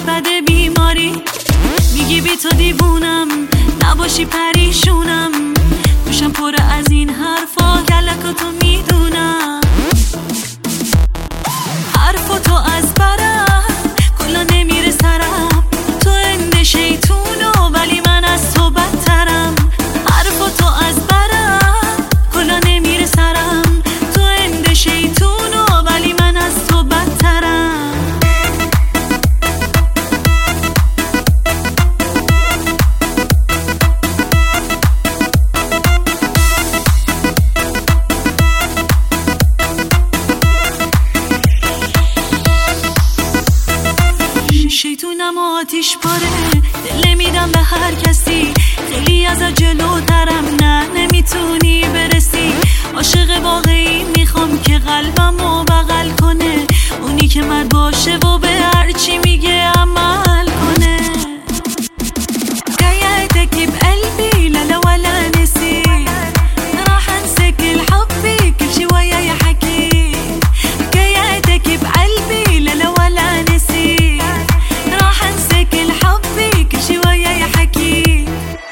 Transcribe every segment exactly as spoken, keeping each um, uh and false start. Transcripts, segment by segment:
بده بیماری. میگی بی تو دیوونم، نباشی پریشونم. گوشم پر از این حرفا، کلکاتو میدونم. حرفاتو از برم کلا نمیره سرم. تو اند شیطونو ولی من از تو بدترم. حرفاتو از برم کلا نمیره سرم. تو اند شیطونو ولی من از تو بدترم. شیطونم و آتیش پاره، دل میدم به هر کسی. خیلی از جلوترم، نه نمیتونی برسی. عاشق واقعی میخوام که قلبمو بغل کنه. اونی که مرد باشه و به هر چی میگه عمل کنه. قيعتك بقلبي لا لا ولا نسي. راح انسى كل حبي كل شي وياي حكي. قيعتك بقلبي لا لا ولا نسي. راح انسى كل حبي كل شي وياي حكي.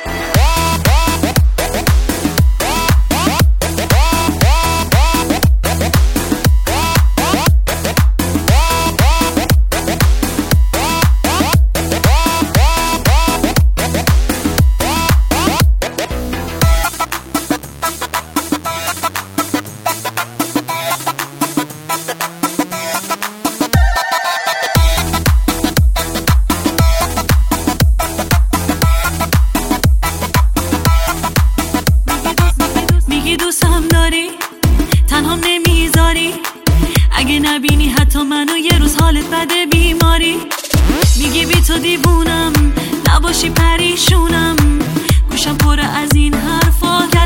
دوستم داری، تنهام نمیذاری. اگه نبینی حتی منو یه روز حالت بده بیماری. میگی بی تو دیوونم، نباشی پریشونم. گوشم پر از این حرفا.